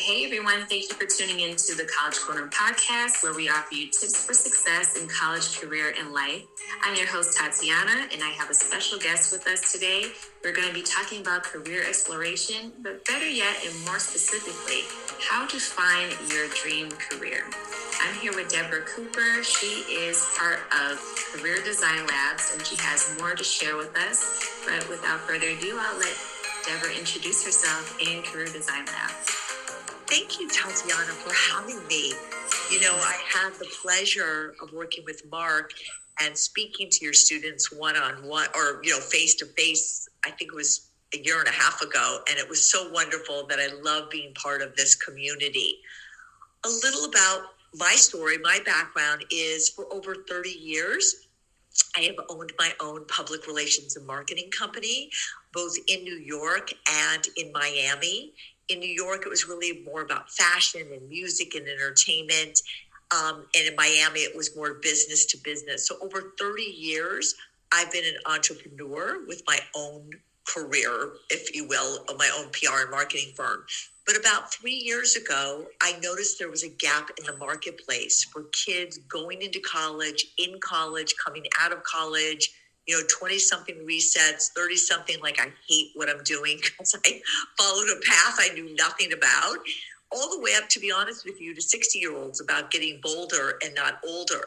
Hey everyone, thank you for tuning into the College Corner podcast, where we offer you tips for success in college, career, and life. I'm your host, Tatiana, and I have a special guest with us today. We're going to be talking about career exploration, but better yet, and more specifically, how to find your dream career. I'm here with Deborah Cooper. She is part of Career Design Labs, and she has more to share with us. But without further ado, I'll let Deborah introduce herself in Career Design Labs. Thank you, Tatiana, for having me. You know, I had the pleasure of working with Mark and speaking to your students one-on-one or, face-to-face. I think it was a year and a half ago, and it was so wonderful that I love being part of this community. A little about my story, my background is for over 30 years, I have owned my own public relations and marketing company, both in New York and in Miami. In New York, it was really more about fashion and music and entertainment. And in Miami, it was more business to business. So over 30 years, I've been an entrepreneur with my own career, if you will, of my own PR and marketing firm. But about 3 years ago, I noticed there was a gap in the marketplace for kids going into college, in college, coming out of college, 20-something resets, 30-something, like I hate what I'm doing because I followed a path I knew nothing about, all the way up, to be honest with you, to 60-year-olds about getting bolder and not older.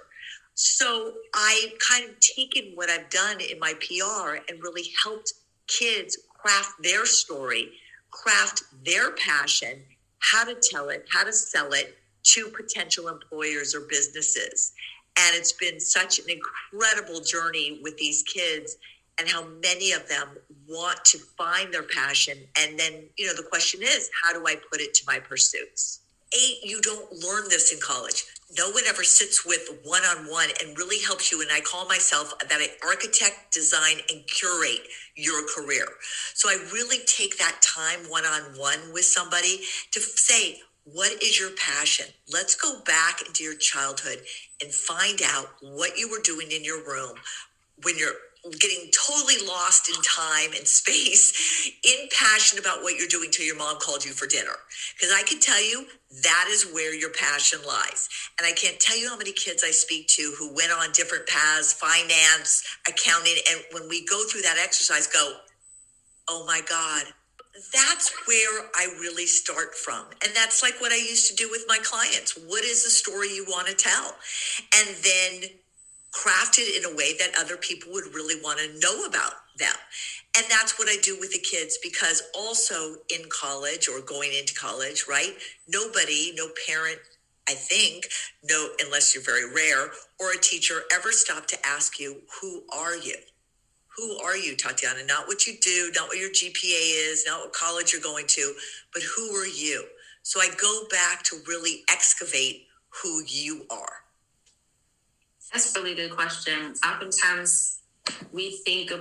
So I kind of taken what I've done in my PR and really helped kids craft their story, craft their passion, how to tell it, how to sell it to potential employers or businesses. And it's been such an incredible journey with these kids and how many of them want to find their passion. And then, the question is, how do I put it to my pursuits? You don't learn this in college. No one ever sits with one-on-one and really helps you. And I call myself that I architect, design, and curate your career. So I really take that time one-on-one with somebody to say, what is your passion? Let's go back into your childhood and find out what you were doing in your room when you're getting totally lost in time and space, in passion about what you're doing till your mom called you for dinner. Because I can tell you that is where your passion lies. And I can't tell you how many kids I speak to who went on different paths, finance, accounting, and when we go through that exercise, go, oh my God, that's where I really start from. And that's like what I used to do with my clients. What is the story you want to tell? And then craft it in a way that other people would really want to know about them. And that's what I do with the kids, because also in college or going into college, right? Nobody, no parent, I think, no, unless you're very rare, or a teacher ever stop to ask you, who are you? Who are you, Tatiana? Not what you do, not what your GPA is, not what college you're going to, but who are you? So I go back to really excavate who you are. That's a really good question. Oftentimes we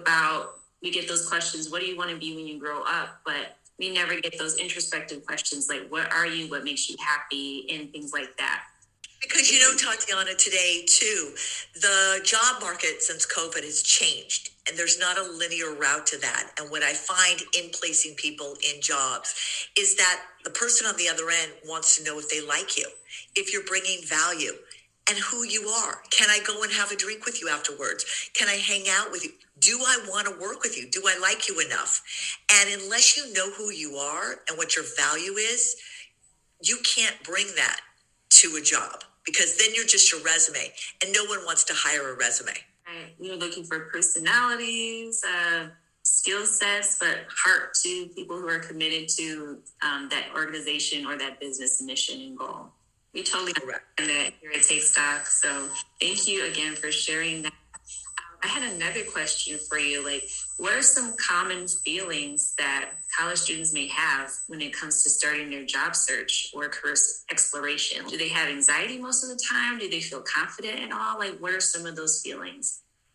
get those questions, what do you want to be when you grow up? But we never get those introspective questions like, what are you, what makes you happy, and things like that. Because, Tatiana, today, too, the job market since COVID has changed, and there's not a linear route to that. And what I find in placing people in jobs is that the person on the other end wants to know if they like you, if you're bringing value, and who you are. Can I go and have a drink with you afterwards? Can I hang out with you? Do I want to work with you? Do I like you enough? And unless you know who you are and what your value is, you can't bring that to a job, because then you're just your resume, and no one wants to hire a resume. Right. We're looking for personalities, skill sets, but heart to people who are committed to that organization or that business mission and goal. We totally understand that here at Take Stock. So thank you again for sharing that. I had another question for you. Like, what are some common feelings that college students may have when it comes to starting their job search or career exploration? Do they have anxiety most of the time? Do they feel confident at all? Like, what are some of those feelings?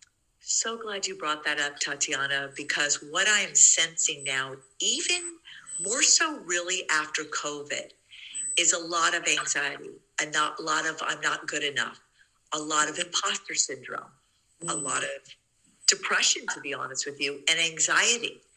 So glad you brought that up, Tatiana, because what I am sensing now, even more so really after COVID, is a lot of anxiety, and not a lot of I'm not good enough, a lot of imposter syndrome, a lot of depression, to be honest with you, and anxiety.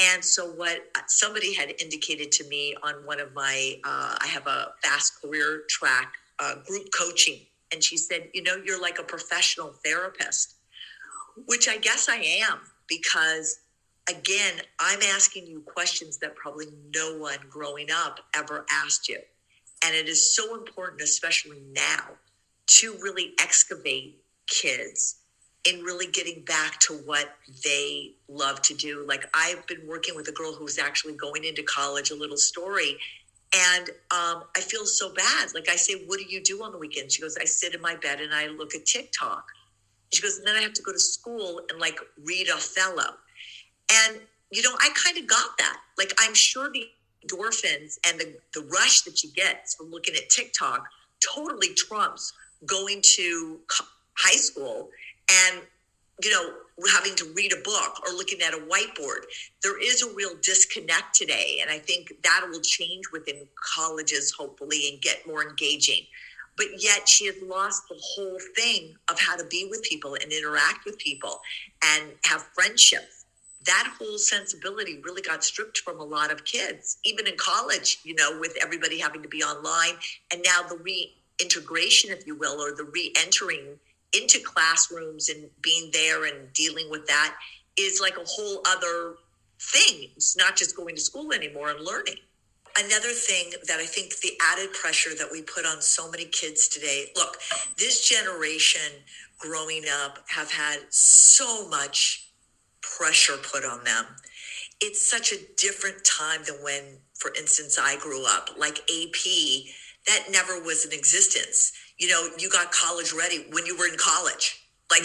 And so what somebody had indicated to me on one of my, I have a fast career track group coaching. And she said, you're like a professional therapist, which I guess I am, because again, I'm asking you questions that probably no one growing up ever asked you. And it is so important, especially now, to really excavate kids in really getting back to what they love to do. Like, I've been working with a girl who's actually going into college, a little story. And I feel so bad. Like, I say, what do you do on the weekend? She goes, I sit in my bed and I look at TikTok. She goes, and then I have to go to school and like read Othello. And, I kind of got that. Like, I'm sure the endorphins and the rush that you get from looking at TikTok totally trumps going to high school and, having to read a book or looking at a whiteboard. There is a real disconnect today. And I think that will change within colleges, hopefully, and get more engaging. But yet she has lost the whole thing of how to be with people and interact with people and have friendships. That whole sensibility really got stripped from a lot of kids, even in college, with everybody having to be online. And now the reintegration, if you will, or the re-entering into classrooms and being there and dealing with that is like a whole other thing. It's not just going to school anymore and learning. Another thing that I think the added pressure that we put on so many kids today, look, this generation growing up have had so much pressure put on them. It's such a different time than when, for instance, I grew up. Like AP, that never was in existence. You got college ready when you were in college. Like,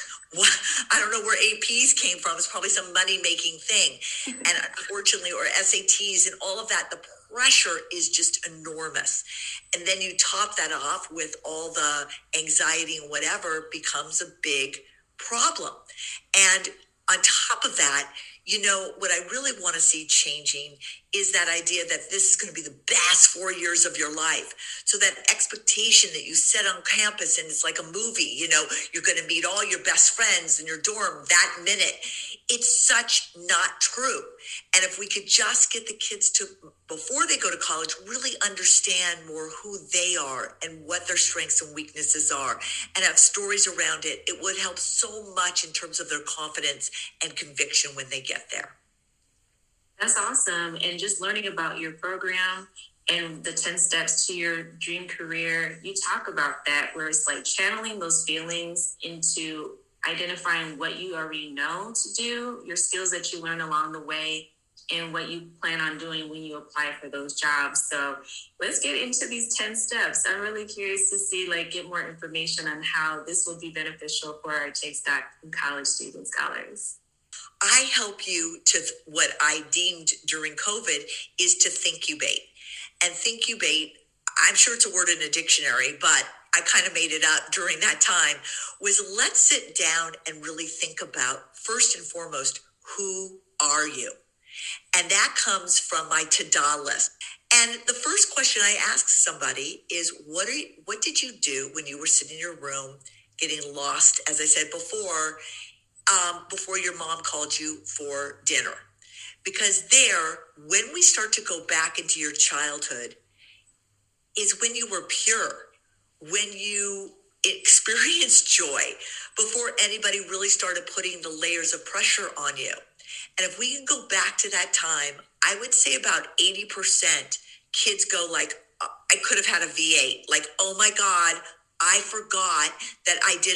I don't know where APs came from. It's probably some money-making thing. And unfortunately, or SATs and all of that, the pressure is just enormous. And then you top that off with all the anxiety and whatever becomes a big problem. And on top of that, what I really want to see changing is that idea that this is going to be the best 4 years of your life. So that expectation that you set on campus and it's like a movie, you're going to meet all your best friends in your dorm that minute. It's such not true. And if we could just get the kids to, before they go to college, really understand more who they are and what their strengths and weaknesses are and have stories around it, it would help so much in terms of their confidence and conviction when they get there. That's awesome. And just learning about your program and the 10 steps to your dream career, you talk about that, where it's like channeling those feelings into identifying what you already know to do, your skills that you learn along the way, and what you plan on doing when you apply for those jobs. So let's get into these 10 steps. I'm really curious to see, get more information on how this will be beneficial for our Take Stock and college student scholars. I help you to what I deemed during COVID is to thinkubate. And thinkubate, I'm sure it's a word in a dictionary, but I kind of made it up during that time, was let's sit down and really think about, first and foremost, who are you? And that comes from my to-do list. And the first question I ask somebody is, what did you do when you were sitting in your room getting lost, as I said before your mom called you for dinner? Because there, when we start to go back into your childhood, is when you were pure, when you experienced joy, before anybody really started putting the layers of pressure on you. And if we can go back to that time, I would say about 80% kids go like, I could have had a V8. Like, oh my God, I forgot that I did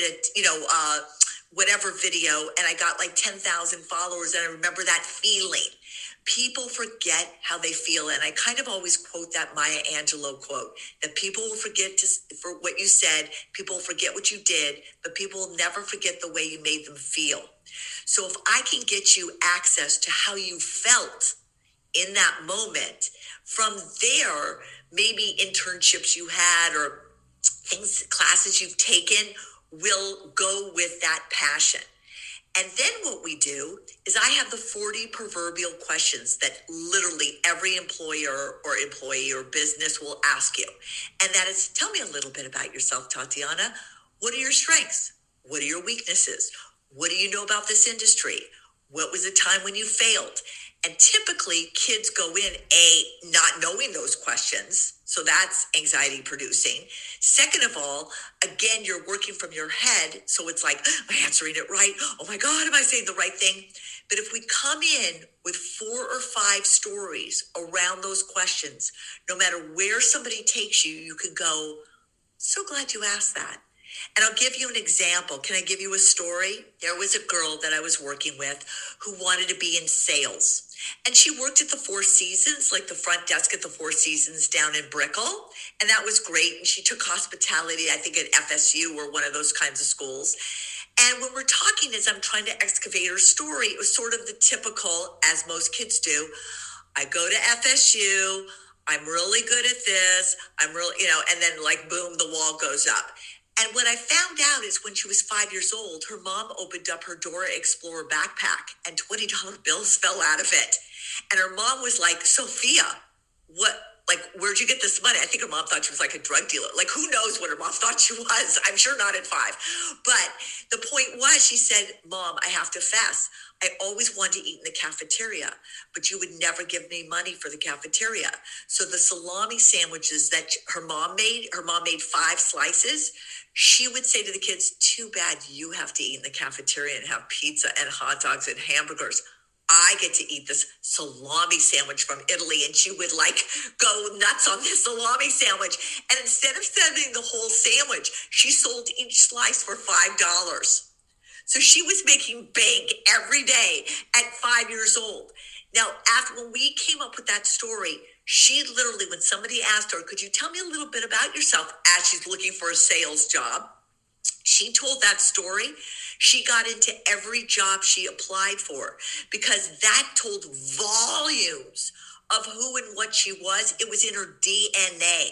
whatever video and I got like 10,000 followers and I remember that feeling. People forget how they feel. And I kind of always quote that Maya Angelou quote, that people will forget for what you said, people will forget what you did, but people will never forget the way you made them feel. So if I can get you access to how you felt in that moment, from there, maybe internships you had or classes you've taken will go with that passion. And then what we do is I have the 40 proverbial questions that literally every employer or employee or business will ask you. And that is, tell me a little bit about yourself, Tatiana. What are your strengths? What are your weaknesses? What do you know about this industry? What was the time when you failed? And typically kids go in, not knowing those questions. So that's anxiety producing. Second of all, again, you're working from your head. So it's like, am I answering it right? Oh my God, am I saying the right thing? But if we come in with 4 or 5 stories around those questions, no matter where somebody takes you, you can go, so glad you asked that. And I'll give you an example. Can I give you a story? There was a girl that I was working with who wanted to be in sales. And she worked at the Four Seasons, like the front desk at the Four Seasons down in Brickell. And that was great. And she took hospitality, I think at FSU or one of those kinds of schools. And when we're talking, as I'm trying to excavate her story, it was sort of the typical, as most kids do, I go to FSU, I'm really good at this, I'm really, and then like, boom, the wall goes up. And what I found out is when she was 5 years old, her mom opened up her Dora Explorer backpack and $20 bills fell out of it. And her mom was like, Sophia, where'd you get this money? I think her mom thought she was like a drug dealer. Like, who knows what her mom thought she was? I'm sure not at 5. But the point was, she said, Mom, I have to fess. I always wanted to eat in the cafeteria, but you would never give me money for the cafeteria. So the salami sandwiches that her mom made 5 slices. She would say to the kids, too bad you have to eat in the cafeteria and have pizza and hot dogs and hamburgers. I get to eat this salami sandwich from Italy. And she would go nuts on this salami sandwich. And instead of sending the whole sandwich, she sold each slice for $5. So she was making bank every day at 5 years old. Now, when we came up with that story, she literally, when somebody asked her, could you tell me a little bit about yourself as she's looking for a sales job? She told that story. She got into every job she applied for because that told volumes of who and what she was. It was in her DNA.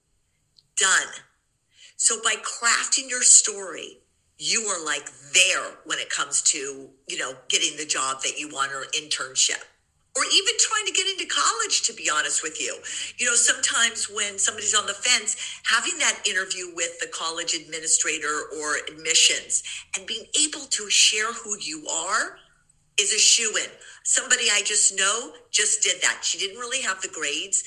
Done. So by crafting your story, you are there when it comes to, getting the job that you want or internship. Or even trying to get into college, to be honest with you. Sometimes when somebody's on the fence, having that interview with the college administrator or admissions and being able to share who you are is a shoo-in. Somebody I just know just did that. She didn't really have the grades.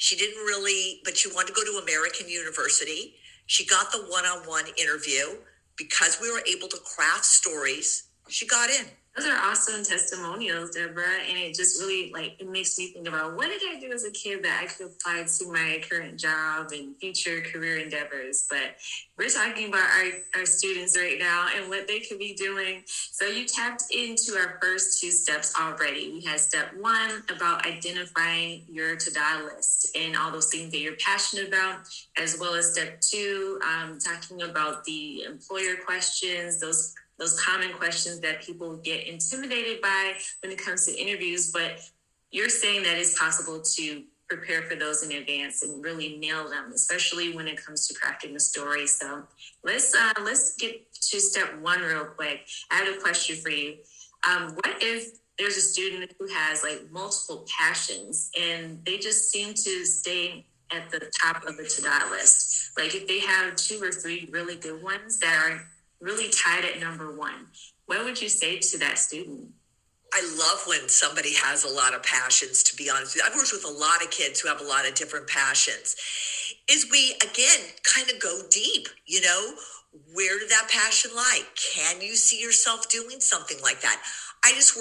But she wanted to go to American University. She got the one-on-one interview. Because we were able to craft stories, she got in. Those are awesome testimonials, Deborah. And it just really it makes me think about what did I do as a kid that I could apply to my current job and future career endeavors. But we're talking about our students right now and what they could be doing. So you tapped into our first 2 steps already. We had step 1 about identifying your to-do list and all those things that you're passionate about, as well as step 2, talking about the employer questions, those common questions that people get intimidated by when it comes to interviews, but you're saying that it's possible to prepare for those in advance and really nail them, especially when it comes to crafting the story. So let's get to step 1 real quick. I have a question for you. What if there's a student who has multiple passions and they just seem to stay at the top of the to-do list? If they have 2 or 3 really good ones that are really tied at number 1, what would you say to that student? I love when somebody has a lot of passions, to be honest with you. I've worked with a lot of kids who have a lot of different passions. Is we, again, kind of go deep, where did that passion lie? Can you see yourself doing something like that? I just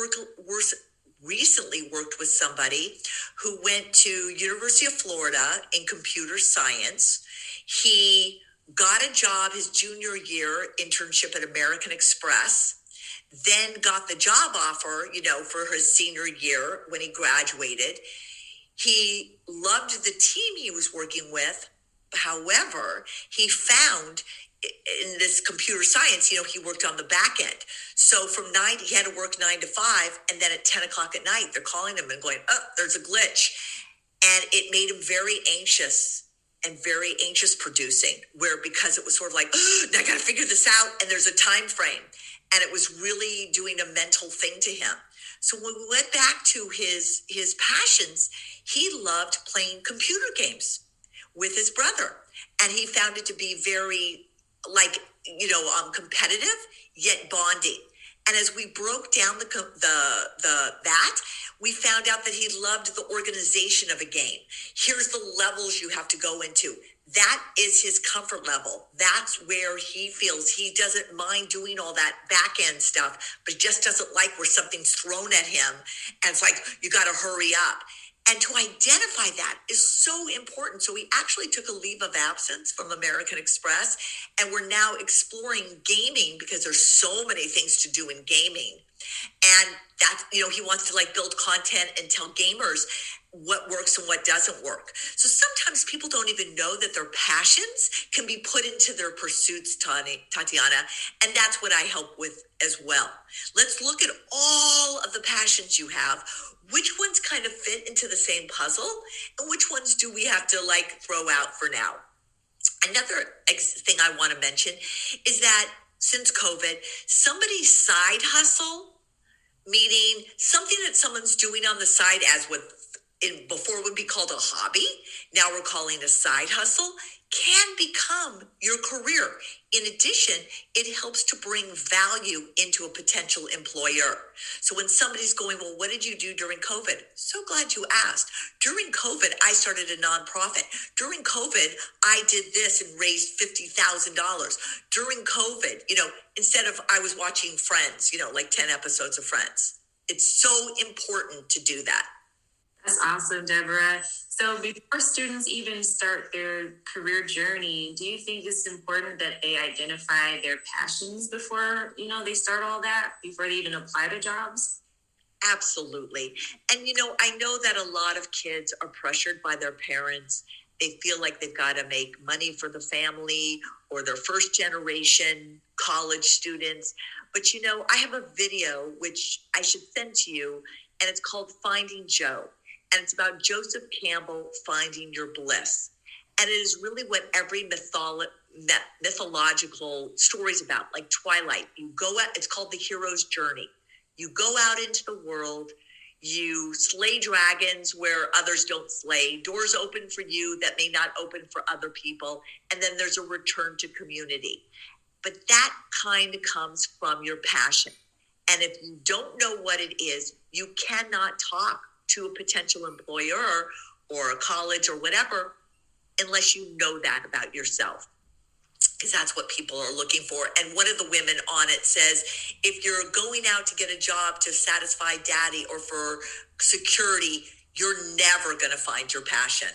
recently worked with somebody who went to University of Florida in computer science. He got a job his junior year, internship at American Express, then got the job offer, for his senior year when he graduated. He loved the team he was working with. However, he found in this computer science, he worked on the back end. So from 9, he had to work 9 to 5. And then at 10 o'clock at night, they're calling him and going, oh, there's a glitch. And it made him very anxious and very anxious producing, because it was sort of oh, I got to figure this out. And there's a time frame. And it was really doing a mental thing to him. So when we went back to his passions, he loved playing computer games with his brother. And he found it to be very competitive, yet bonding. And as we broke down that, we found out that he loved the organization of a game. Here's the levels you have to go into. That is his comfort level. That's where he feels he doesn't mind doing all that back end stuff, but just doesn't like where something's thrown at him. And it's like, you got to hurry up. And to identify that is so important. So we actually took a leave of absence from American Express, and we're now exploring gaming because there's so many things to do in gaming. And that's, he wants to like build content and tell gamers what works and what doesn't work. So sometimes people don't even know that their passions can be put into their pursuits, Tatiana. And that's what I help with as well. Let's look at all of the passions you have. Which ones kind of fit into the same puzzle, and which ones do we have to like throw out for now? Another thing I want to mention is that since COVID, somebody's side hustle, meaning something that someone's doing on the side as what before would be called a hobby, now we're calling a side hustle, can become your career. In addition, it helps to bring value into a potential employer. So when somebody's going, well, what did you do during COVID? So glad you asked. During COVID, I started a nonprofit. During COVID, I did this and raised $50,000. During COVID, instead of I was watching Friends, like 10 episodes of Friends. It's so important to do that. That's awesome, Deborah. So before students even start their career journey, do you think it's important that they identify their passions before, they start all that, before they even apply to jobs? Absolutely. And, I know that a lot of kids are pressured by their parents. They feel like they've got to make money for the family or their first generation college students. But, I have a video which I should send to you, and it's called Finding Joe. And it's about Joseph Campbell finding your bliss. And it is really what every mythological story is about, like Twilight. You go out, it's called the hero's journey. You go out into the world, you slay dragons where others don't slay, doors open for you that may not open for other people, and then there's a return to community. But that kind of comes from your passion. And if you don't know what it is, you cannot talk to a potential employer or a college or whatever unless you know that about yourself, because that's what people are looking for. And one of the women on it says, if you're going out to get a job to satisfy daddy or for security, you're never going to find your passion.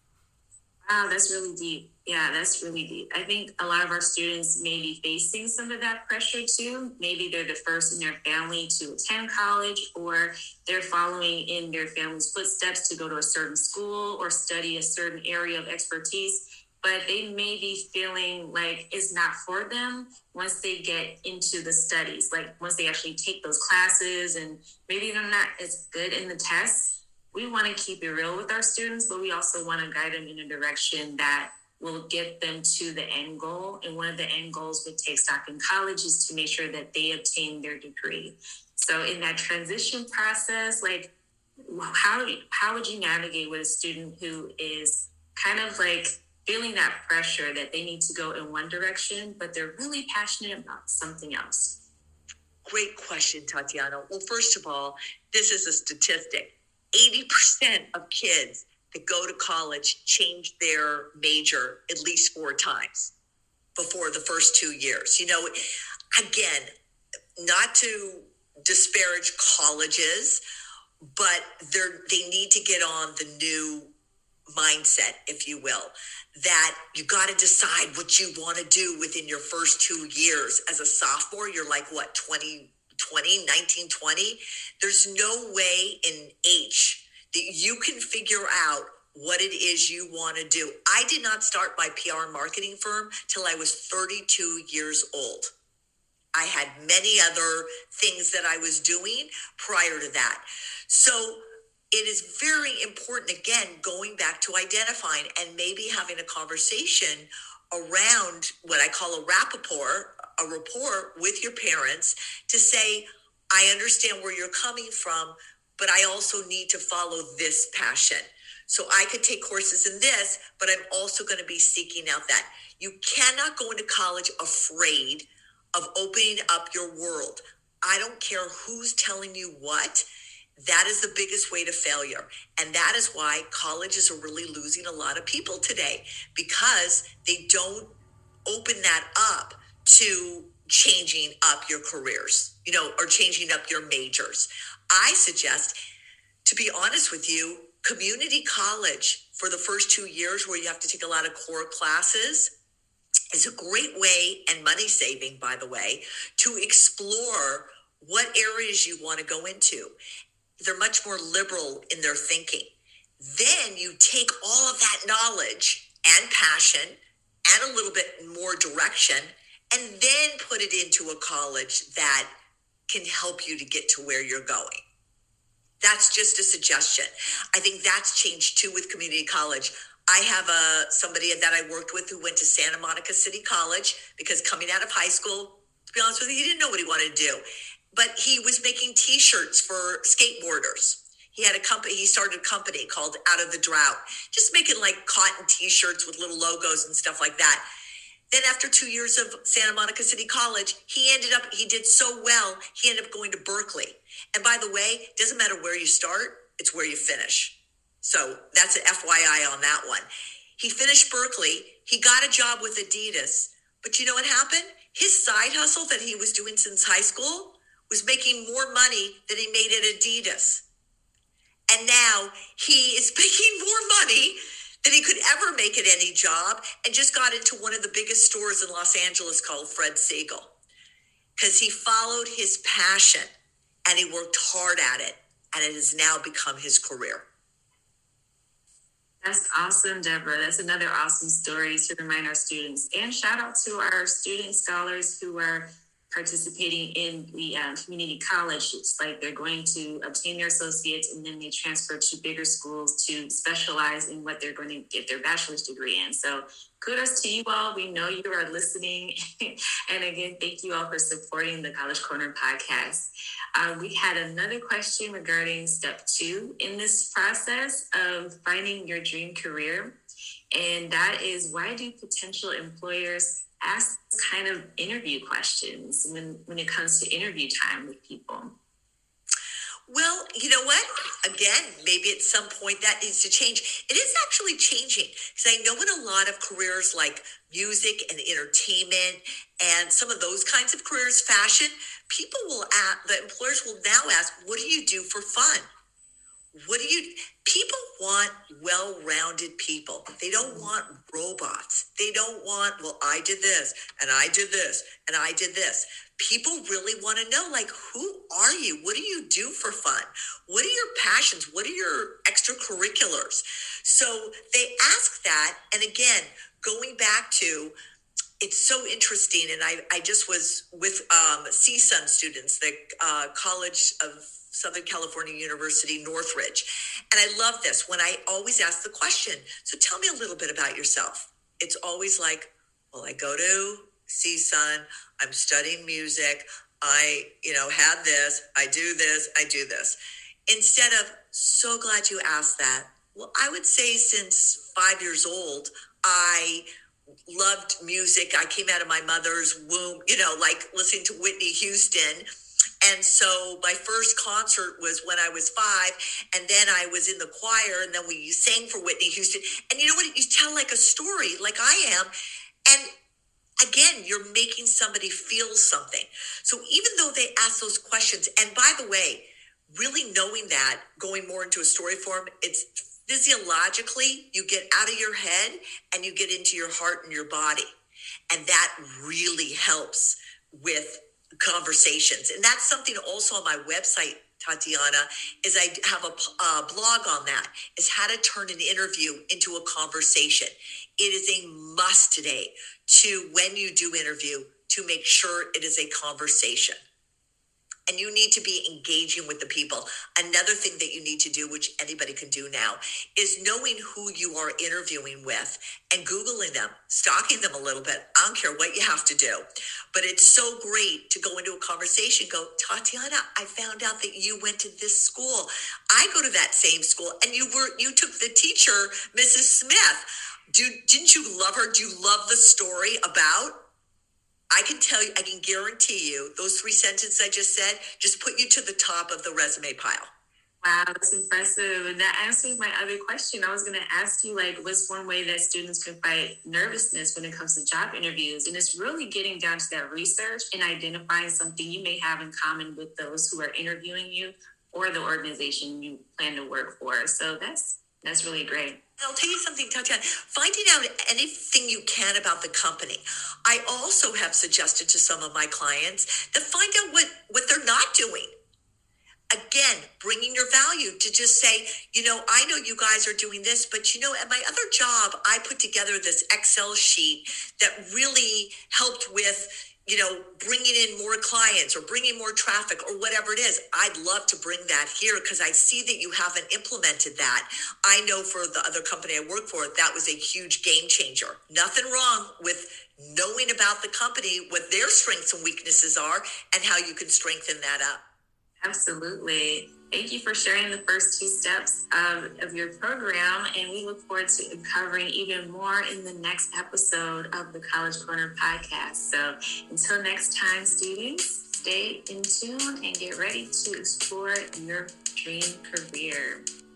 Wow, that's really deep. Yeah, that's really deep. I think a lot of our students may be facing some of that pressure too. Maybe they're the first in their family to attend college, or they're following in their family's footsteps to go to a certain school or study a certain area of expertise. But they may be feeling like it's not for them once they get into the studies, like once they actually take those classes, and maybe they're not as good in the tests. We want to keep it real with our students, but we also want to guide them in a direction that will get them to the end goal. And one of the end goals with Take Stock in College is to make sure that they obtain their degree. So in that transition process, like how would you navigate with a student who is kind of like feeling that pressure that they need to go in one direction, but they're really passionate about something else? Great question, Tatiana. Well, first of all, this is a statistic. 80% of kids that go to college change their major at least 4 times before the first 2 years. Again, not to disparage colleges, but they need to get on the new mindset, if you will, that you got to decide what you want to do within your first 2 years. As a sophomore, you're like, what, 19, 20? There's no way in H that you can figure out what it is you want to do. I did not start my PR and marketing firm till I was 32 years old. I had many other things that I was doing prior to that. So it is very important, again, going back to identifying and maybe having a conversation around what I call a rapport with your parents to say, I understand where you're coming from, but I also need to follow this passion. So I could take courses in this, but I'm also going to be seeking out that. You cannot go into college afraid of opening up your world. I don't care who's telling you what. That is the biggest way to failure. And that is why colleges are really losing a lot of people today, because they don't open that up to changing up your careers, or changing up your majors. I suggest, to be honest with you, community college for the first 2 years where you have to take a lot of core classes is a great way, and money saving, by the way, to explore what areas you want to go into. They're much more liberal in their thinking. Then you take all of that knowledge and passion and a little bit more direction, and then put it into a college that can help you to get to where you're going. That's just a suggestion. I think that's changed too with community college. I have somebody that I worked with who went to Santa Monica City College, because coming out of high school, to be honest with you, he didn't know what he wanted to do. But he was making T-shirts for skateboarders. He had a company. He started a company called Out of the Drought, just making like cotton T-shirts with little logos and stuff like that. Then after 2 years of Santa Monica City College, he did so well, he ended up going to Berkeley. And by the way, it doesn't matter where you start, it's where you finish. So that's an FYI on that one. He finished Berkeley. He got a job with Adidas. But you know what happened? His side hustle that he was doing since high school was making more money than he made at Adidas. And now he is making more money than he could ever make at any job, and just got into one of the biggest stores in Los Angeles called Fred Siegel, because he followed his passion and he worked hard at it, and it has now become his career. That's awesome, Deborah. That's another awesome story to remind our students. And shout out to our student scholars who are participating in the community college. It's like they're going to obtain their associates, and then they transfer to bigger schools to specialize in what they're going to get their bachelor's degree in. So kudos to you all. We know you are listening. And again, thank you all for supporting the College Corner podcast. We had another question regarding step 2 in this process of finding your dream career. And that is, why do potential employers ask kind of interview questions when it comes to interview time with people? Well, you know what? Again, maybe at some point that needs to change. It is actually changing, because I know in a lot of careers like music and entertainment and some of those kinds of careers, fashion, the employers will now ask, what do you do for fun? People want well-rounded people. They don't want robots. They don't want, well, I did this, and I did this, and I did this. People really want to know, like, who are you? What do you do for fun? What are your passions? What are your extracurriculars? So they ask that. And again, going back to, it's so interesting. And I just was with CSUN students, the College of Southern California University, Northridge. And I love this when I always ask the question, so tell me a little bit about yourself. It's always like, well, I go to CSUN, I'm studying music, I, had this, I do this, I do this. Instead of, so glad you asked that. Well, I would say since 5 years old, I loved music. I came out of my mother's womb, like listening to Whitney Houston. And so my first concert was when I was 5, and then I was in the choir, and then we sang for Whitney Houston. And you know what? You tell like a story, like I am. And again, you're making somebody feel something. So even though they ask those questions, and by the way, really knowing that, going more into a story form, it's physiologically, you get out of your head and you get into your heart and your body. And that really helps with conversations. And that's something also on my website, Tatiana, is I have a blog on that, is how to turn an interview into a conversation. It is a must today to, when you do interview, to make sure it is a conversation. And you need to be engaging with the people. Another thing that you need to do, which anybody can do now, is knowing who you are interviewing with and Googling them, stalking them a little bit. I don't care what you have to do. But it's so great to go into a conversation, go, Tatiana, I found out that you went to this school. I go to that same school. And you took the teacher, Mrs. Smith. Didn't you love her? Do you love the story about? I can tell you, I can guarantee you, those 3 sentences I just said, just put you to the top of the resume pile. Wow, that's impressive. And that answers my other question. I was going to ask you, like, what's one way that students can fight nervousness when it comes to job interviews? And it's really getting down to that research and identifying something you may have in common with those who are interviewing you or the organization you plan to work for. So that's really great. I'll tell you something, Tatiana, finding out anything you can about the company. I also have suggested to some of my clients to find out what they're not doing. Again, bringing your value to just say, I know you guys are doing this, but at my other job, I put together this Excel sheet that really helped with, bringing in more clients or bringing more traffic or whatever it is. I'd love to bring that here because I see that you haven't implemented that. I know for the other company I work for, that was a huge game changer. Nothing wrong with knowing about the company, what their strengths and weaknesses are, and how you can strengthen that up. Absolutely. Thank you for sharing the first 2 steps of your program, and we look forward to covering even more in the next episode of the College Corner podcast. So until next time, students, stay in tune and get ready to explore your dream career.